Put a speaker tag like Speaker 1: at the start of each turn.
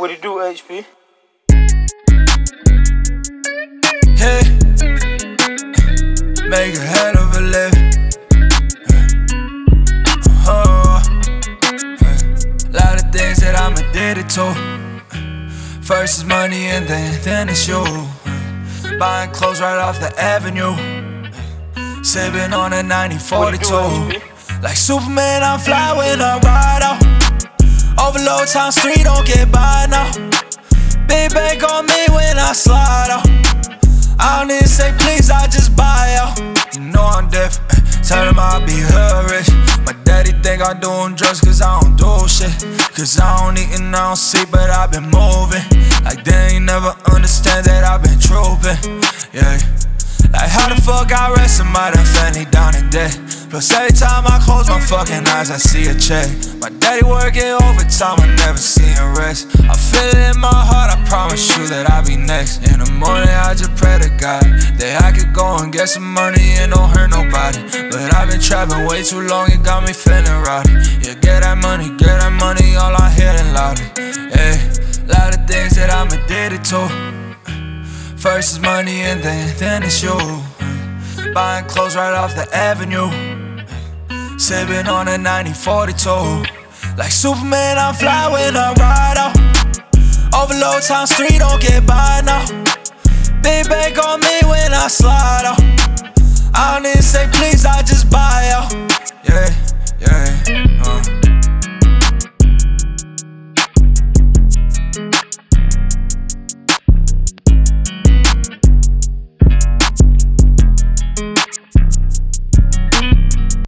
Speaker 1: What it do, HP?
Speaker 2: Hey, make a hell of a living. Lot of things that I'm addicted to. First is money and then it's you. Buying clothes right off the avenue. Sipping on a 9042. Like Superman, I'm fly when I ride out. Overload Town Street, don't get by now. Big bank on me when I slide out. I don't even say please, I just buy out. You know I'm different, tell them I'll be hood rich. My daddy think I'm doing drugs cause I don't do shit. Cause I don't eat and I don't sleep, but I've been moving. Like they ain't never understand that I've been trooping. Yeah, like how the fuck I rest somebody family down in debt. Plus every time I close my fucking eyes, I see a check. My daddy working overtime, I never see him rest. I feel it in my heart, I promise you that I'll be next. In the morning, I just pray to God that I could go and get some money and don't hurt nobody. But I've been trapping way too long, it got me feeling rowdy. Yeah, get that money, all I hear is louder. Yeah, lot of things that I'm addicted to. First is money and then it's you. Buying clothes right off the avenue. Sipping on a 9042. Like Superman, I'm fly when I ride out. Overload Town Street, don't get by now. Big bank on me when I slide out. I don't even say please, I just buy out. Yeah.